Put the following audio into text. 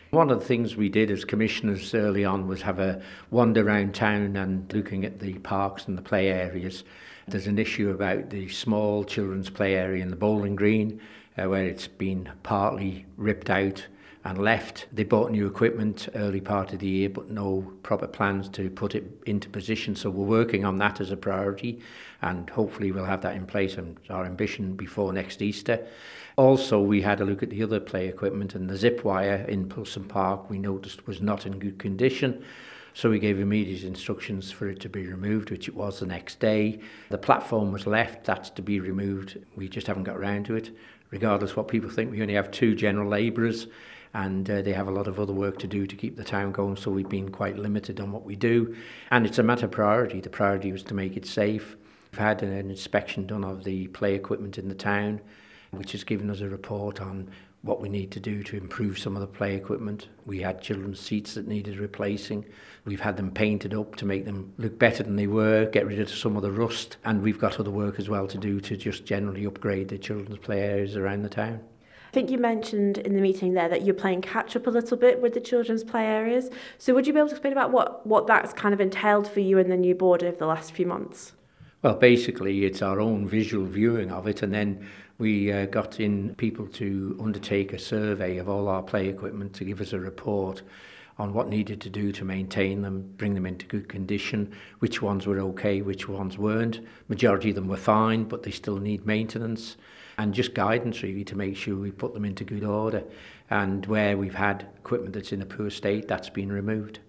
One of the things we did as commissioners early on was have a wander around town and looking at the parks and the play areas. There's an issue about the small children's play area in the bowling green, where it's been partly ripped out and left. They bought new equipment early part of the year, but no proper plans to put it into position. So we're working on that as a priority, and hopefully we'll have that in place, and our ambition before next Easter. Also, we had a look at the other play equipment, and the zip wire in Pilson Park we noticed was not in good condition. So we gave immediate instructions for it to be removed, which it was the next day. The platform was left, that's to be removed. We just haven't got around to it. Regardless what people think, we only have 2 general labourers, and they have a lot of other work to do to keep the town going, so we've been quite limited on what we do. And it's a matter of priority. The priority was to make it safe. We've had an inspection done of the play equipment in the town, which has given us a report on what we need to do to improve some of the play equipment. We had children's seats that needed replacing. We've had them painted up to make them look better than they were, get rid of some of the rust, and we've got other work as well to do to just generally upgrade the children's play areas around the town. I think you mentioned in the meeting there that you're playing catch up a little bit with the children's play areas. So would you be able to explain about what that's kind of entailed for you and the new board over the last few months? Well, basically, it's our own visual viewing of it, and then we got in people to undertake a survey of all our play equipment to give us a report on what needed to do to maintain them, bring them into good condition, which ones were okay, which ones weren't. Majority of them were fine, but they still need maintenance, and just guidance really to make sure we put them into good order. And where we've had equipment that's in a poor state, that's been removed.